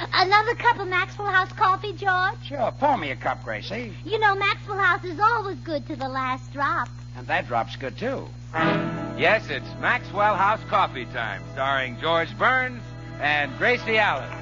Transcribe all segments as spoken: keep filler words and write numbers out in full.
Another cup of Maxwell House coffee, George? Sure, pour me a cup, Gracie. You know, Maxwell House is always good to the last drop. And that drop's good, too. Yes, it's Maxwell House Coffee Time, starring George Burns and Gracie Allen.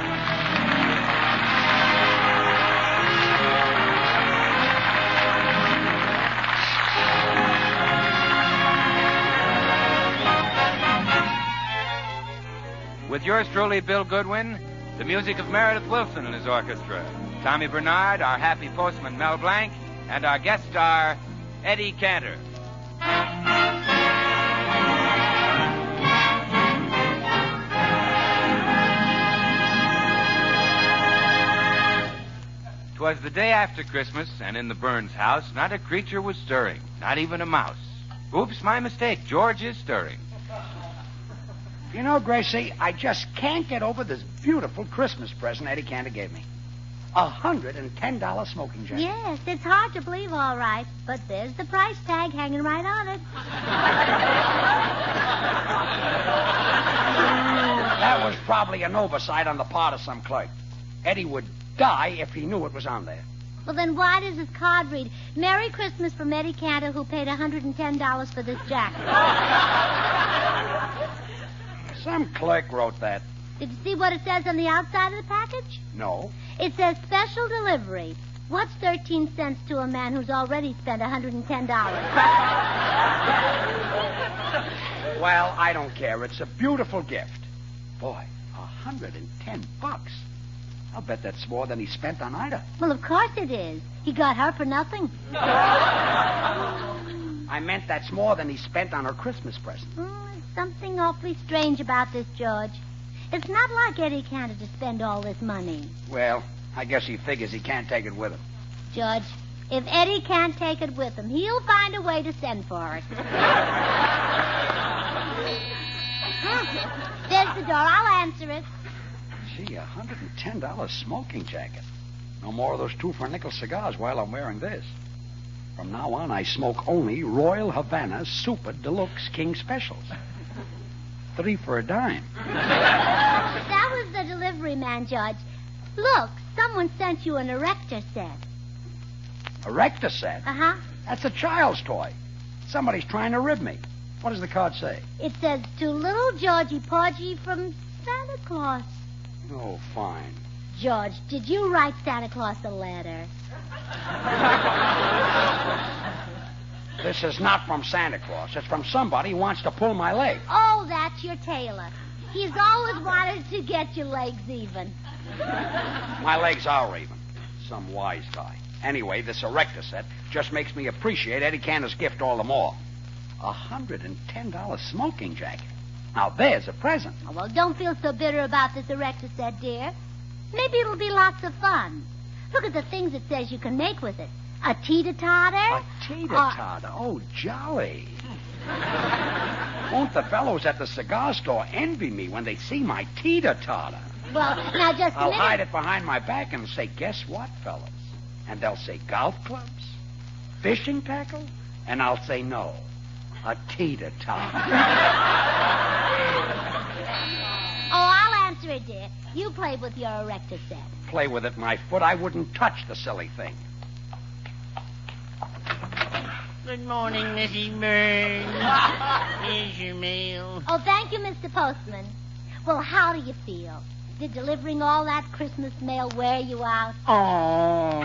With yours truly, Bill Goodwin, the music of Meredith Wilson and his orchestra, Tommy Bernard, our happy postman, Mel Blanc, and our guest star, Eddie Cantor. 'Twas the day after Christmas, and in the Burns house, not a creature was stirring, not even a mouse. Oops, my mistake. George is stirring. You know, Gracie, I just can't get over this beautiful Christmas present Eddie Cantor gave me. A hundred and ten dollar smoking jacket. Yes, it's hard to believe, all right, but there's the price tag hanging right on it. That was probably an oversight on the part of some clerk. Eddie would die if he knew it was on there. Well, then why does his card read, Merry Christmas from Eddie Cantor, who paid a hundred and ten dollars for this jacket? Some clerk wrote that. Did you see what it says on the outside of the package? No. It says special delivery. What's thirteen cents to a man who's already spent a hundred and ten dollars? Well, I don't care. It's a beautiful gift. Boy, a hundred and ten bucks. I'll bet that's more than he spent on Ida. Well, of course it is. He got her for nothing. I meant that's more than he spent on her Christmas present. Oh, there's something awfully strange about this, George. It's not like Eddie Cantor to spend all this money. Well, I guess he figures he can't take it with him. George, if Eddie can't take it with him, he'll find a way to send for it. Huh. There's the door. I'll answer it. Gee, a hundred and ten dollar smoking jacket. No more of those two for a nickel cigars while I'm wearing this. From now on, I smoke only Royal Havana Super Deluxe King Specials. Three for a dime. That was the delivery man, George. Look, someone sent you an erector set. Erector set? Uh-huh. That's a child's toy. Somebody's trying to rib me. What does the card say? It says, to little Georgie Porgy from Santa Claus. Oh, fine. George, did you write Santa Claus a letter? This is not from Santa Claus. It's from somebody who wants to pull my leg. Oh, that's your tailor. He's always wanted to get your legs even. My legs are even. Some wise guy. Anyway, this erector set just makes me appreciate Eddie Cantor's gift all the more. A hundred and ten dollar smoking jacket. Now, there's a present. Oh, well, don't feel so bitter about this erector set, dear. Maybe it'll be lots of fun. Look at the things it says you can make with it. A teeter-totter. A teeter-totter? Uh, oh, jolly. Won't the fellows at the cigar store envy me when they see my teeter-totter? Well, now just a I'll minute. hide it behind my back and say, guess what, fellas? And they'll say, golf clubs? Fishing tackle? And I'll say, no. A teeter-totter. Oh, I'll answer it, dear. You play with your erector set. Play with it, my foot. I wouldn't touch the silly thing. Good morning, Missus Burns. Here's your mail. Oh, thank you, Mister Postman. Well, how do you feel? Did delivering all that Christmas mail wear you out? Oh,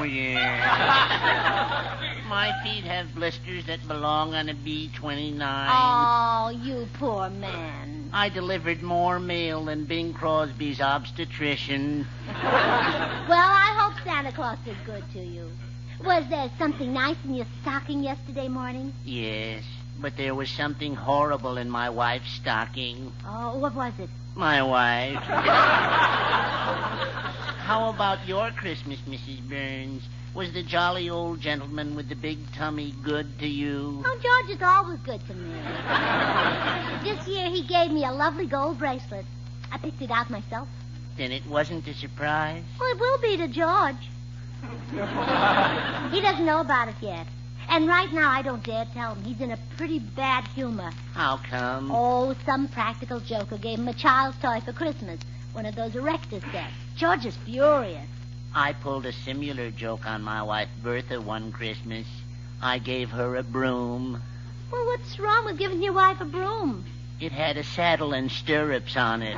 yeah. My feet have blisters that belong on a B twenty-nine. Oh, you poor man. I delivered more mail than Bing Crosby's obstetrician. Well, I hope Santa Claus is good to you. Was there something nice in your stocking yesterday morning? Yes, but there was something horrible in my wife's stocking. Oh, what was it? My wife. How about your Christmas, Missus Burns? Was the jolly old gentleman with the big tummy good to you? Oh, George is always good to me. This year he gave me a lovely gold bracelet. I picked it out myself. Then it wasn't a surprise? Well, it will be to George. He doesn't know about it yet. And right now I don't dare tell him. He's in a pretty bad humor. How come? Oh, some practical joker gave him a child's toy for Christmas. One of those Erectus sets. George is furious. I pulled a similar joke on my wife Bertha one Christmas. I gave her a broom. Well, what's wrong with giving your wife a broom? It had a saddle and stirrups on it.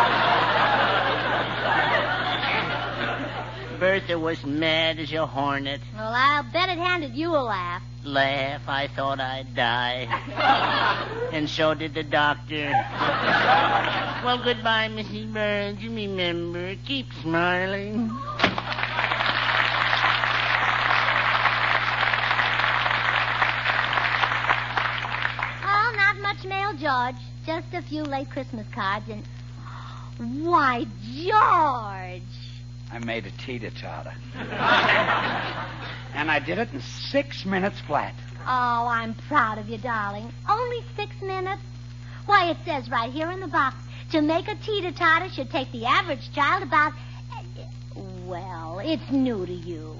Bertha was mad as a hornet. Well, I'll bet it handed you a laugh. Laugh, I thought I'd die. And so did the doctor. Well, goodbye, Missus Burns. Remember, keep smiling. Oh, not much mail, George. Just a few late Christmas cards and... Why, George! I made a teeter-totter. And I did it in six minutes flat. Oh, I'm proud of you, darling. Only six minutes? Why, it says right here in the box, to make a teeter-totter should take the average child about... Well, it's new to you.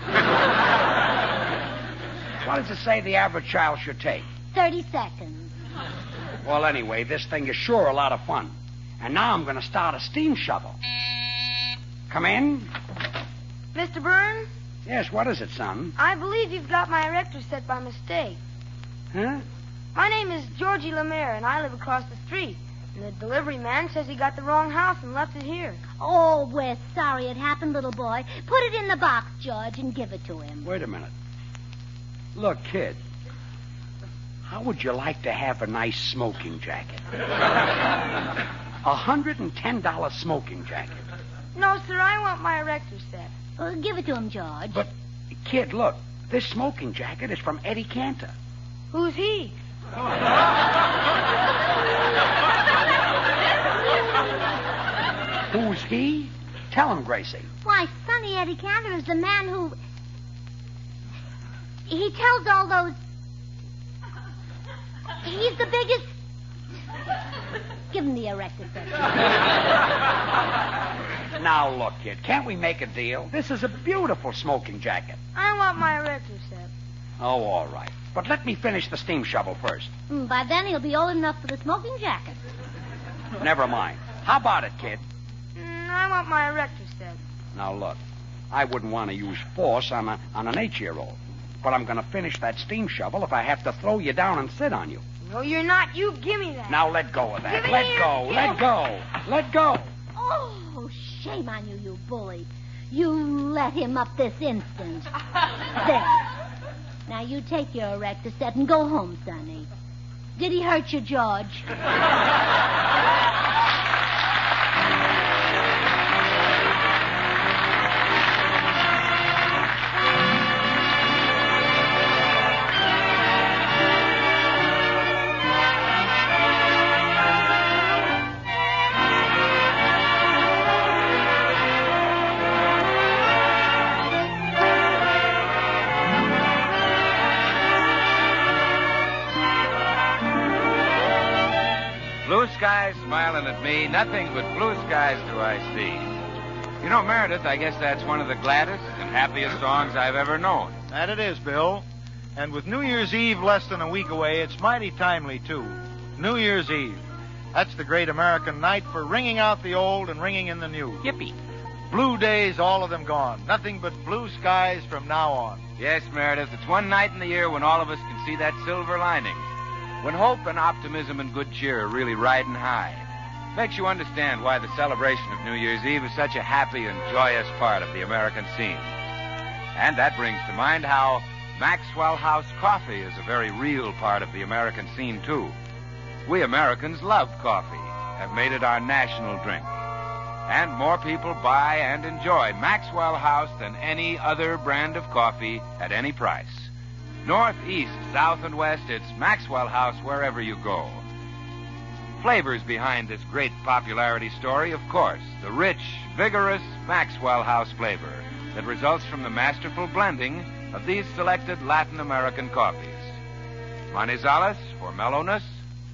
What does it say the average child should take? Thirty seconds. Well, anyway, this thing is sure a lot of fun. And now I'm going to start a steam shovel. Come in. Mister Burns? Yes, what is it, son? I believe you've got my erector set by mistake. Huh? My name is Georgie Lemaire, and I live across the street. And the delivery man says he got the wrong house and left it here. Oh, we're sorry it happened, little boy. Put it in the box, George, and give it to him. Wait a minute. Look, kid. How would you like to have a nice smoking jacket? A one hundred ten dollars smoking jacket. No, sir, I want my erector set. Uh, give it to him, George. But, kid, look. This smoking jacket is from Eddie Cantor. Who's he? Who's he? Tell him, Gracie. Why, Sonny Eddie Cantor is the man who... He tells all those... He's the biggest... Give him the erector set. Now, look, kid, can't we make a deal? This is a beautiful smoking jacket. I want my erector set. Oh, all right. But let me finish the steam shovel first. Mm, by then, he'll be old enough for the smoking jacket. Never mind. How about it, kid? Mm, I want my erector set. Now, look, I wouldn't want to use force on, a, on an eight-year-old. But I'm going to finish that steam shovel if I have to throw you down and sit on you. No, you're not. You give me that. Now, let go of that. Give it Let here. go. Give Let it. go. Let go. Oh, shame on you, you bully. You let him up this instant. There. Now, you take your erector set and go home, Sonny. Did he hurt you, George? Blue skies smiling at me, nothing but blue skies do I see. You know, Meredith, I guess that's one of the gladdest and happiest songs I've ever known. That it is, Bill. And with New Year's Eve less than a week away, it's mighty timely, too. New Year's Eve. That's the great American night for ringing out the old and ringing in the new. Yippee. Blue days, all of them gone. Nothing but blue skies from now on. Yes, Meredith, it's one night in the year when all of us can see that silver lining. When hope and optimism and good cheer are really riding high. Makes you understand why the celebration of New Year's Eve is such a happy and joyous part of the American scene. And that brings to mind how Maxwell House coffee is a very real part of the American scene, too. We Americans love coffee, have made it our national drink. And more people buy and enjoy Maxwell House than any other brand of coffee at any price. North, east, south, and west, it's Maxwell House wherever you go. Flavors behind this great popularity story, of course, the rich, vigorous Maxwell House flavor that results from the masterful blending of these selected Latin American coffees. Manizales for mellowness.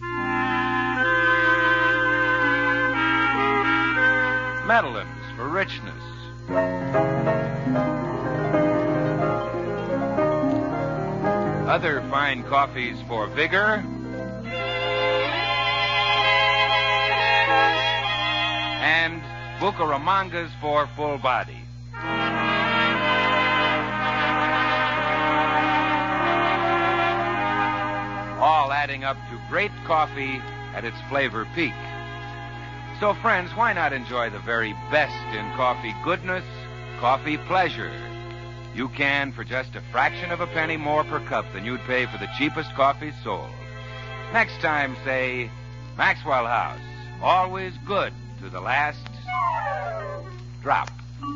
Medellins for richness. Other fine coffees for vigor. and Bucaramangas for full body. All adding up to great coffee at its flavor peak. So, friends, why not enjoy the very best in coffee goodness, coffee pleasure? You can for just a fraction of a penny more per cup than you'd pay for the cheapest coffee sold. Next time, say, Maxwell House, always good to the last drop.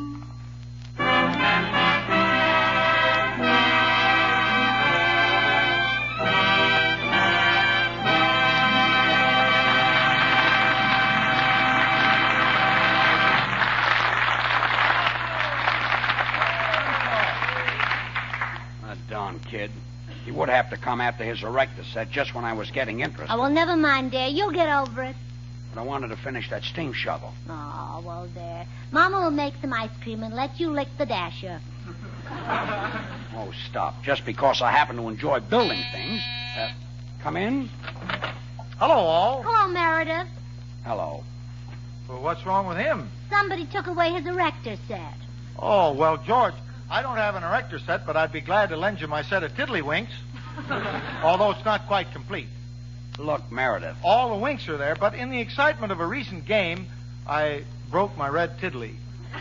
Darn kid. He would have to come after his Erectus set just when I was getting interested. Oh, well, never mind, dear. You'll get over it. But I wanted to finish that steam shovel. Oh, well, there. Mama will make some ice cream and let you lick the dasher. Oh, stop. Just because I happen to enjoy building things. Uh, come in. Hello, all. Hello, Meredith. Hello. Well, what's wrong with him? Somebody took away his erector set. Oh, well, George, I don't have an erector set, but I'd be glad to lend you my set of tiddlywinks. Although it's not quite complete. Look, Meredith. All the winks are there, but in the excitement of a recent game, I broke my red tiddly.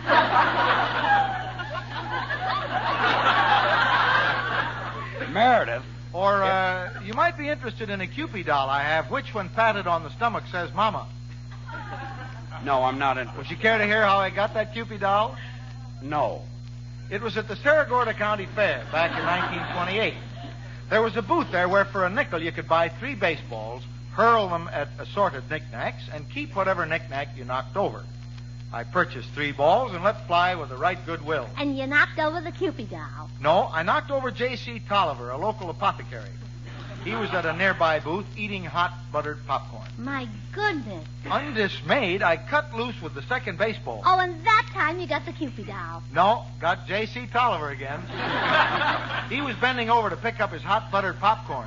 Meredith. Or uh, you might be interested in a Cupid doll I have, which, when patted on the stomach, says Mama. No, I'm not interested. Would you care to hear how I got that Cupid doll? No. It was at the Cerro Gordo County Fair back in nineteen twenty-eight. There was a booth there where for a nickel you could buy three baseballs, hurl them at assorted knickknacks, and keep whatever knickknack you knocked over. I purchased three balls and let fly with the right goodwill. And you knocked over the Cupid doll. No, I knocked over J C Tolliver, a local apothecary. He was at a nearby booth eating hot buttered popcorn. My goodness. Undismayed, I cut loose with the second baseball. Oh, and that time you got the Cupid doll. No, got J C Tolliver again. He was bending over to pick up his hot buttered popcorn.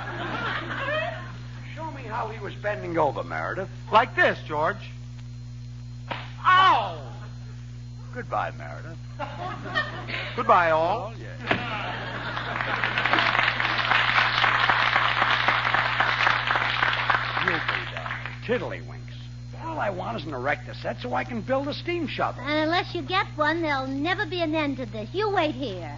Show me how he was bending over, Meredith. Like this, George. Ow! Goodbye, Meredith. Goodbye, all. Oh, yeah. Tiddlywinks. All I want is an erector set so I can build a steam shovel. And unless you get one, there'll never be an end to this. You wait here.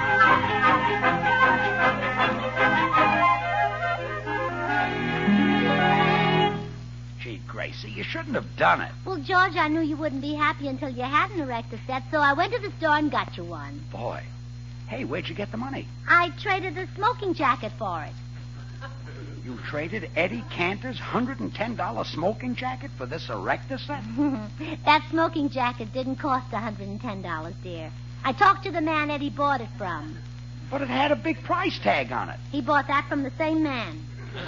Gee, Gracie, you shouldn't have done it. Well, George, I knew you wouldn't be happy until you had an erector set, so I went to the store and got you one. Boy. Hey, where'd you get the money? I traded the smoking jacket for it. You traded Eddie Cantor's one hundred ten dollars smoking jacket for this erector set? That smoking jacket didn't cost one hundred ten dollars, dear. I talked to the man Eddie bought it from. But it had a big price tag on it. He bought that from the same man.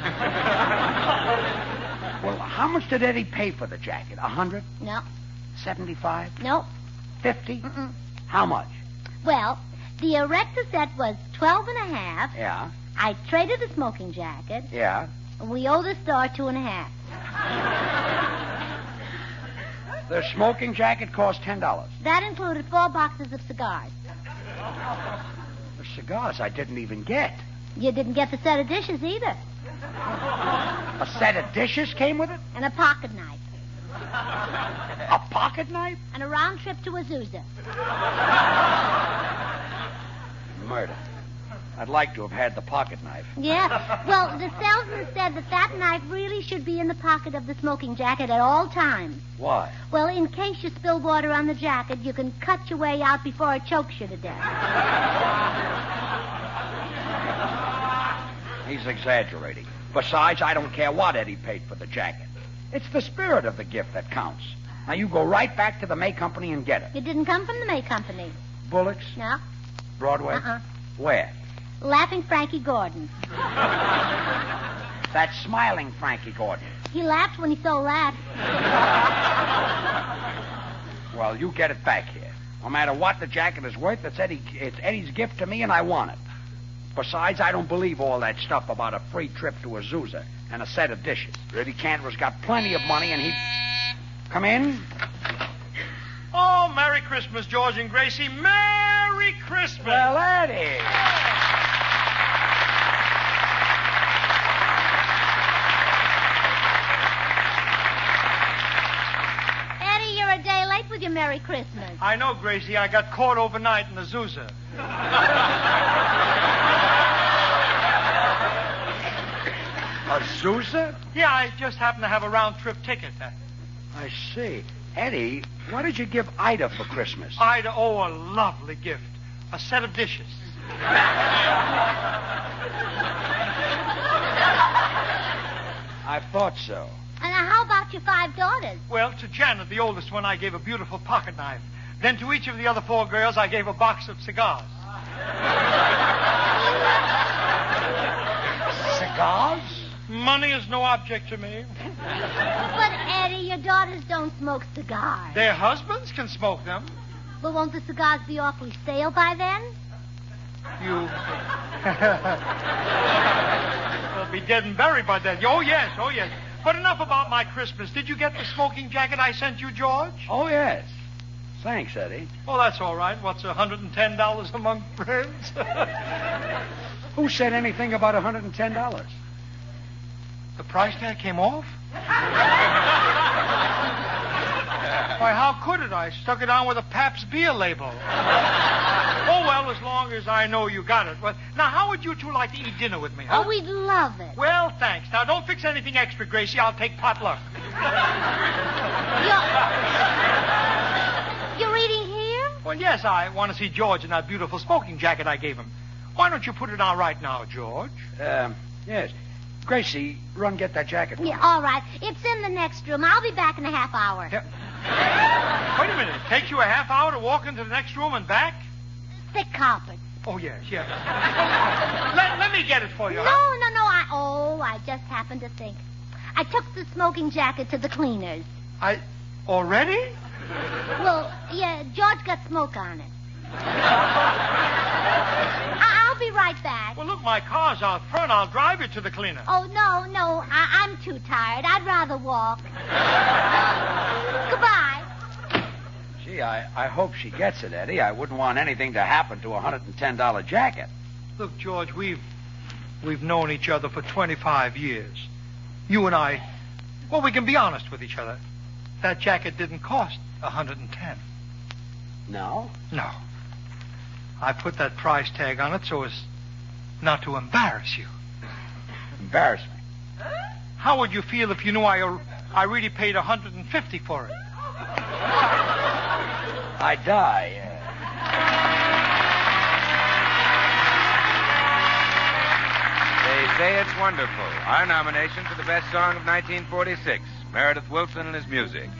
Well, how much did Eddie pay for the jacket? A hundred? No. Seventy-five? No. Fifty? Mm-mm. How much? Well, the erector set was twelve and a half. Yeah. I traded the smoking jacket. Yeah. And we owe the store two and a half. The smoking jacket cost ten dollars. That included four boxes of cigars. The cigars I didn't even get. You didn't get the set of dishes either. A set of dishes came with it? And a pocket knife. A pocket knife? And a round trip to Azusa. Murder. I'd like to have had the pocket knife. Yeah. Well, the salesman said that that knife really should be in the pocket of the smoking jacket at all times. Why? Well, in case you spill water on the jacket, you can cut your way out before it chokes you to death. He's exaggerating. Besides, I don't care what Eddie paid for the jacket. It's the spirit of the gift that counts. Now, you go right back to the May Company and get it. It didn't come from the May Company. Bullocks? No. Broadway? Uh-uh. Where? Laughing Frankie Gordon. That smiling Frankie Gordon. He laughed when he saw that. Well, you get it back here. No matter what the jacket is worth, it's, Eddie, it's Eddie's gift to me, and I want it. Besides, I don't believe all that stuff about a free trip to Azusa and a set of dishes. Eddie Cantor's got plenty of money, and he... Come in. Oh, Merry Christmas, George and Gracie. Merry Christmas. Well, Eddie. Eddie, you're a day late with your Merry Christmas. I know, Gracie. I got caught overnight in Azusa. Azusa? Yeah, I just happened to have a round-trip ticket. I see. Eddie, what did you give Ida for Christmas? Ida, oh, a lovely gift. A set of dishes. I thought so. And how about your five daughters? Well, to Janet, the oldest one, I gave a beautiful pocket knife. Then to each of the other four girls, I gave a box of cigars. Cigars? Money is no object to me. But, Eddie, your daughters don't smoke cigars. Their husbands can smoke them. But won't the cigars be awfully stale by then? You... They'll be dead and buried by then. Oh, yes, oh, yes. But enough about my Christmas. Did you get the smoking jacket I sent you, George? Oh, yes. Thanks, Eddie. Oh, that's all right. What's one hundred ten dollars among friends? Who said anything about one hundred ten dollars? The price tag came off? Why, how could it? I stuck it on with a Pabst beer label. Oh, well, as long as I know you got it. Well, now, how would you two like to eat dinner with me, huh? Oh, we'd love it. Well, thanks. Now, don't fix anything extra, Gracie. I'll take potluck. You're, you're eating here? Well, yes, I want to see George in that beautiful smoking jacket I gave him. Why don't you put it on right now, George? Um, yes. Gracie, run get that jacket for Yeah, me. all right. It's in the next room. I'll be back in a half hour. Yeah. Wait a minute. It takes you a half hour to walk into the next room and back? Thick carpet. Oh, yes, yes. let, let me get it for you, No, huh? no, no. I, oh, I just happened to think. I took the smoking jacket to the cleaners. I... Already? Well, yeah, George got smoke on it. I, I'll be right back. Well, look, my car's out front. I'll drive you to the cleaner. Oh, no, no. I, I'm too tired. I'd rather walk. Goodbye. Gee, I, I hope she gets it, Eddie. I wouldn't want anything to happen to a one hundred ten dollars jacket. Look, George, we've we've known each other for twenty-five years. You and I, well, we can be honest with each other. That jacket didn't cost one hundred ten. No? No. I put that price tag on it so as not to embarrass you. Embarrass me. How would you feel if you knew I I really paid one hundred fifty for it? I'd die. Uh... They say it's wonderful. Our nomination for the best song of nineteen forty-six, Meredith Wilson and his music.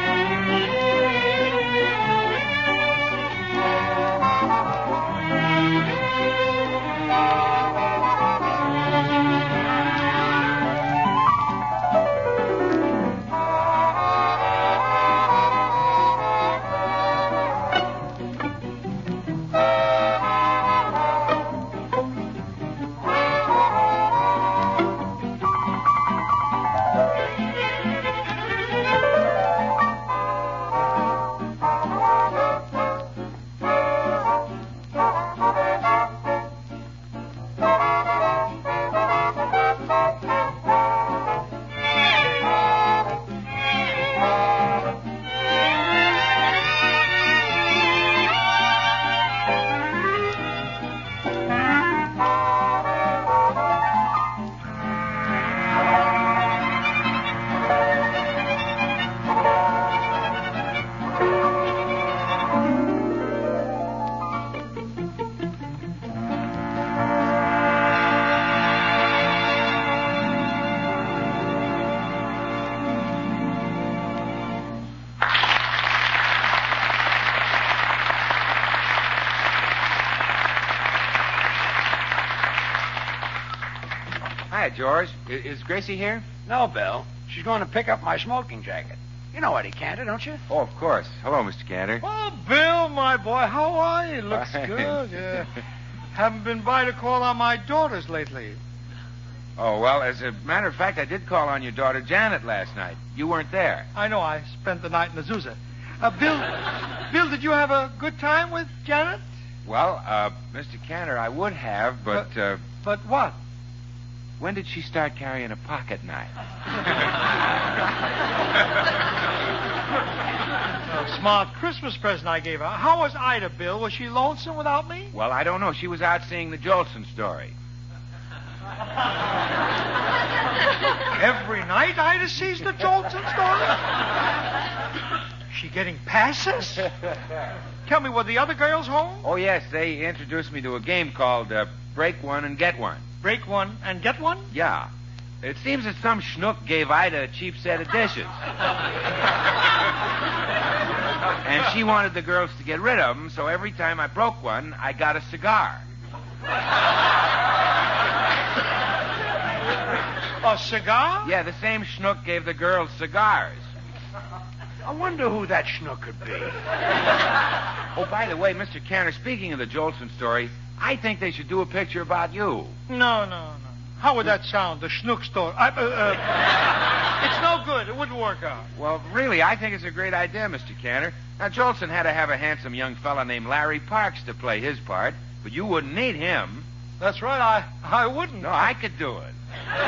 Hi, George. I- Is Gracie here? No, Bill. She's going to pick up my smoking jacket. You know Eddie Cantor, don't you? Oh, of course. Hello, Mister Cantor. Oh, Bill, my boy, how are you? Looks Fine. good. Yeah. Haven't been by to call on my daughters lately. Oh, well, as a matter of fact, I did call on your daughter Janet last night. You weren't there. I know. I spent the night in Azusa. Uh, Bill, Bill, did you have a good time with Janet? Well, uh, Mister Cantor, I would have, but, But- uh, But what? when did she start carrying a pocket knife? A smart Christmas present I gave her. How was Ida, Bill? Was she lonesome without me? Well, I don't know. She was out seeing the Jolson story. Every night Ida sees the Jolson story? She getting passes? Tell me, were the other girls home? Oh, yes, they introduced me to a game called uh, Break One and Get One. Break one and get one? Yeah. It seems that some schnook gave Ida a cheap set of dishes. And she wanted the girls to get rid of them, so every time I broke one, I got a cigar. A cigar? Yeah, the same schnook gave the girls cigars. I wonder who that schnook could be. Oh, by the way, Mister Cantor, speaking of the Jolson story, I think they should do a picture about you. No, no, no. How would that sound? The schnook story. I, uh, uh, it's no good. It wouldn't work out. Well, really, I think it's a great idea, Mister Cantor. Now, Jolson had to have a handsome young fella named Larry Parks to play his part, but you wouldn't need him. That's right. I, I wouldn't. No, I could do it.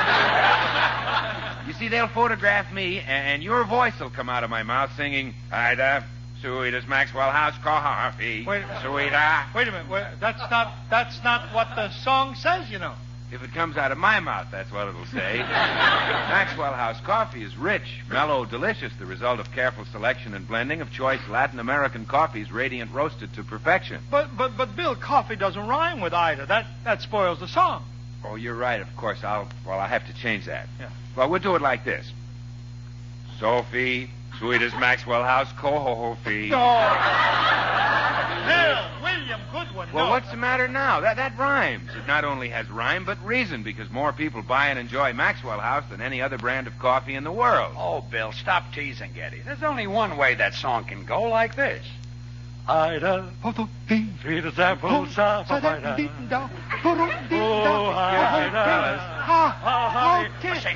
You see, they'll photograph me, and your voice will come out of my mouth singing, Ida, sweet as Maxwell House coffee. Wait. Sweeter. Wait a minute. Wait, that's not. That's not what the song says. You know. If it comes out of my mouth, that's what it'll say. Maxwell House coffee is rich, mellow, delicious, the result of careful selection and blending of choice Latin American coffees, radiant roasted to perfection. But but but Bill, coffee doesn't rhyme with Ida. That that spoils the song. Oh, you're right, of course. I'll, well, I'll have to change that. Yeah. Well, we'll do it like this. Sophie, sweet as Maxwell House coffee. No. Bill, William, good one. Well, no. what's the matter now? That that rhymes. It not only has rhyme, but reason, because more people buy and enjoy Maxwell House than any other brand of coffee in the world. Oh, Bill, stop teasing, Getty. There's only one way that song can go, like this. Ida, sweet as apple cider. Oh, Ida. Sing,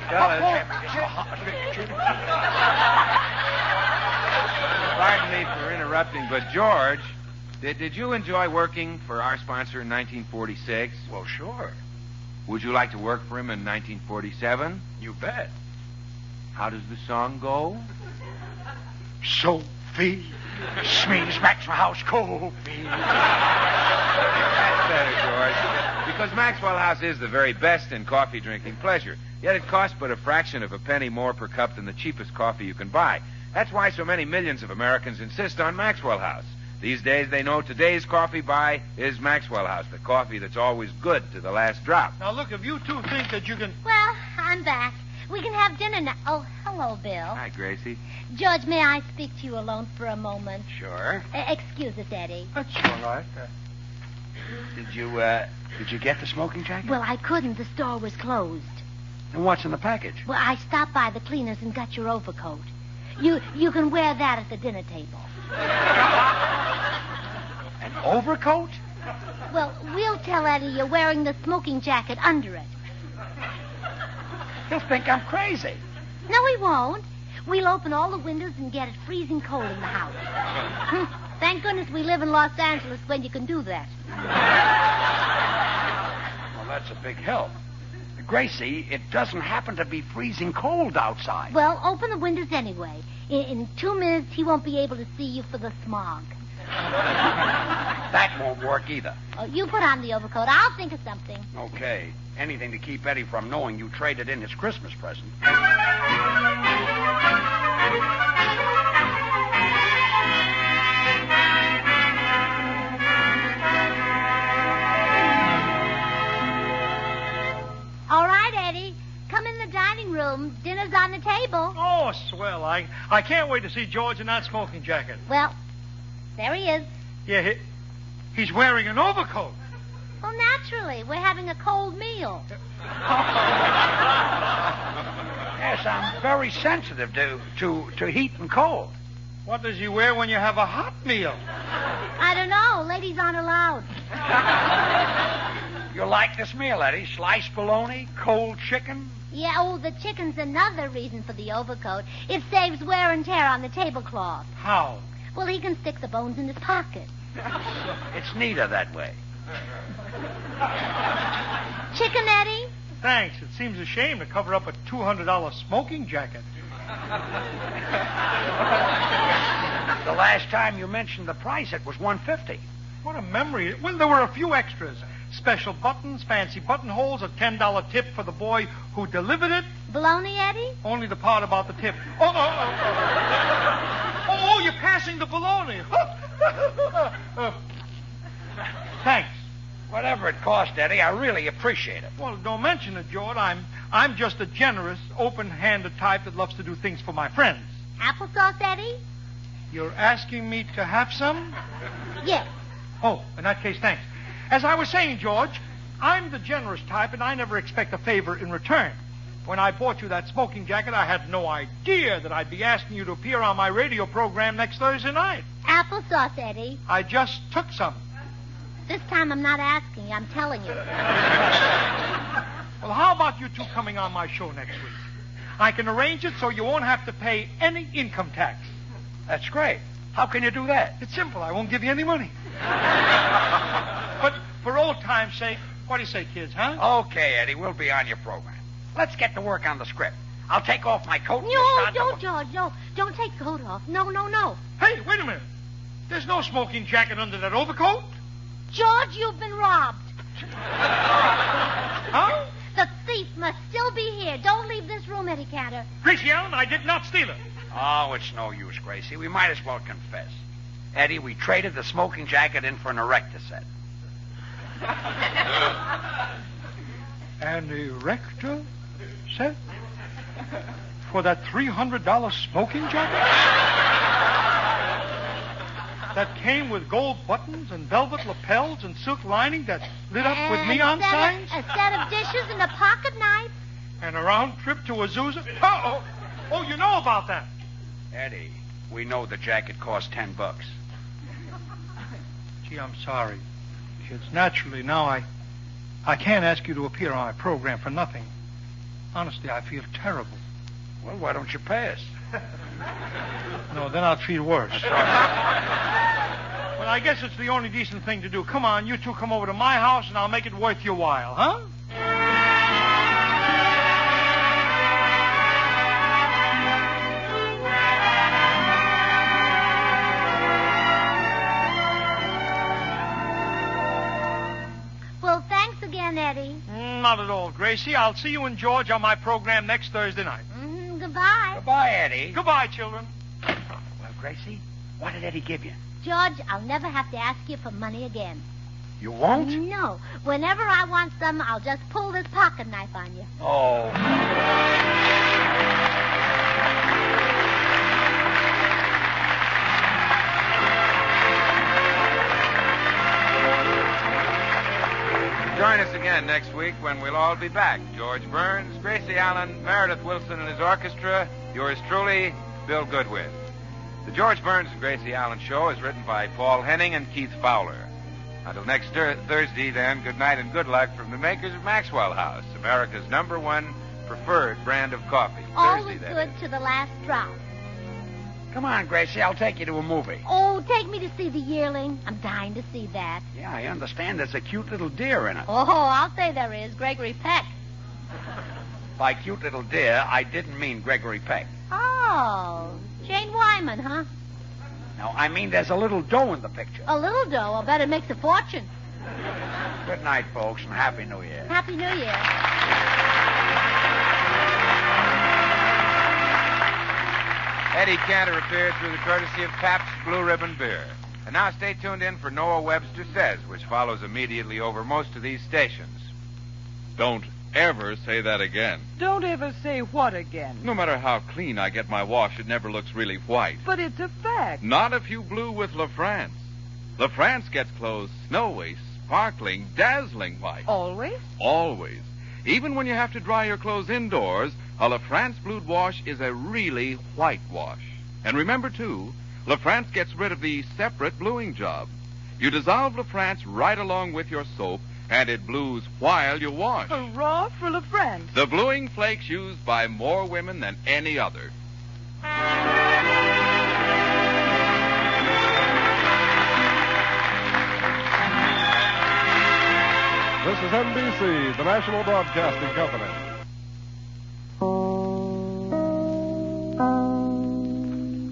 Pardon me for interrupting, but George, did, did you enjoy working for our sponsor in nineteen forty-six? Well, sure. Would you like to work for him in nineteen forty-seven? You bet. How does the song go? Sophie, sweet as Maxwell House coffee. That's better, George. Because Maxwell House is the very best in coffee drinking pleasure. Yet it costs but a fraction of a penny more per cup than the cheapest coffee you can buy. That's why so many millions of Americans insist on Maxwell House. These days they know today's coffee buy is Maxwell House, the coffee that's always good to the last drop. Now, look, if you two think that you can... Well, I'm back. We can have dinner now. Oh, hello, Bill. Hi, Gracie. George, may I speak to you alone for a moment? Sure. Uh, excuse us, Eddie. That's all right. Uh, Did you, uh, did you get the smoking jacket? Well, I couldn't. The store was closed. And what's in the package? Well, I stopped by the cleaners and got your overcoat. You you can wear that at the dinner table. An overcoat? Well, we'll tell Eddie you're wearing the smoking jacket under it. He'll think I'm crazy. No, he won't. We'll open all the windows and get it freezing cold in the house. Thank goodness we live in Los Angeles when you can do that. Well, that's a big help. Gracie, it doesn't happen to be freezing cold outside. Well, open the windows anyway. In, in two minutes, he won't be able to see you for the smog. That won't work either. Oh, you put on the overcoat. I'll think of something. Okay. Anything to keep Eddie from knowing you traded in his Christmas present. All right, Eddie. Come in the dining room. Dinner's on the table. oh, swell. I, I can't wait to see George in that smoking jacket. Well, there he is. Yeah, he, he's wearing an overcoat. Well, naturally. We're having a cold meal. Yes, I'm very sensitive to, to, to heat and cold. What does he wear when you have a hot meal? I don't know. Ladies aren't allowed. You like this meal, Eddie? Sliced bologna, cold chicken? Yeah, oh, the chicken's another reason for the overcoat. It saves wear and tear on the tablecloth. How? Well, he can stick the bones in his pocket. It's neater that way. Chicken, Eddie? Thanks. It seems a shame to cover up a two hundred dollars smoking jacket. The last time you mentioned the price, it was one hundred fifty dollars. What a memory. Well, there were a few extras. Special buttons, fancy buttonholes, a ten dollar tip for the boy who delivered it. Bologna, Eddie? Only the part about the tip. Oh, oh, oh. Oh, oh, you're passing the bologna. uh, thanks. Whatever it cost, Eddie, I really appreciate it. Well, don't mention it, George. I'm I'm just a generous, open-handed type that loves to do things for my friends. Applesauce, Eddie? You're asking me to have some? Yes. Oh, in that case, thanks. As I was saying, George, I'm the generous type, and I never expect a favor in return. When I bought you that smoking jacket, I had no idea that I'd be asking you to appear on my radio program next Thursday night. Applesauce, Eddie. I just took some. This time I'm not asking you, I'm telling you. Well, how about you two coming on my show next week? I can arrange it so you won't have to pay any income tax. That's great. How can you do that? It's simple. I won't give you any money. But for old time's sake, what do you say, kids, huh? Okay, Eddie, we'll be on your program. Let's get to work on the script. I'll take off my coat and you No, start don't, the... George, no. Don't take the coat off. No, no, no. Hey, wait a minute. There's no smoking jacket under that overcoat. George, you've been robbed. Huh? The thief must still be here. Don't leave this room, Eddie Cantor. Gracie Allen, I did not steal it. Oh, it's no use, Gracie. We might as well confess. Eddie, we traded the smoking jacket in for an erector set. An erector set? For that three hundred dollars smoking jacket? That came with gold buttons and velvet lapels and silk lining that lit up with And neon a set signs? Of, a set of dishes and a pocket knife. And a round trip to Azusa? Oh, oh, oh, you know about that. Eddie, we know the jacket cost ten bucks. Gee, I'm sorry. Kids, naturally, now I I can't ask you to appear on my program for nothing. Honestly, I feel terrible. Well, why don't you pay us? No, then I'll feel worse. Well, I guess it's the only decent thing to do. Come on, you two come over to my house, and I'll make it worth your while, huh? Well, thanks again, Eddie. Mm, not at all, Gracie. I'll see you and George on my program next Thursday night. Mm, goodbye. Goodbye, Eddie. Goodbye, children. Well, Gracie, what did Eddie give you? George, I'll never have to ask you for money again. You won't? No. Whenever I want some, I'll just pull this pocket knife on you. Oh. Join us again next week when we'll all be back. George Burns, Gracie Allen, Meredith Wilson and his orchestra, yours truly, Bill Goodwin. The George Burns and Gracie Allen Show is written by Paul Henning and Keith Fowler. Until next thir- Thursday, then, good night and good luck from the makers of Maxwell House, America's number one preferred brand of coffee. Always Thursday, that good is. to the last drop. Come on, Gracie, I'll take you to a movie. Oh, take me to see The Yearling. I'm dying to see that. Yeah, I understand there's a cute little deer in it. Oh, I'll say there is. Gregory Peck. By cute little deer, I didn't mean Gregory Peck. Oh, Jane Wyman, huh? No, I mean there's a little dough in the picture. A little dough. I'll bet it makes a fortune. Good night, folks, and Happy New Year. Happy New Year. Eddie Cantor appeared through the courtesy of Pabst Blue Ribbon Beer. And now stay tuned in for Noah Webster Says, which follows immediately over most of these stations. Don't ever say that again. Don't ever say what again. No matter how clean I get my wash, it never looks really white. But it's a fact. Not if you blue with La France. La France gets clothes snowy, sparkling, dazzling white. Always? Always. Even when you have to dry your clothes indoors, a La France blued wash is a really white wash. And remember, too, La France gets rid of the separate bluing job. You dissolve La France right along with your soap, And it blues while you wash. Hurrah for La France. The bluing flakes used by more women than any other. This is N B C, the National Broadcasting Company.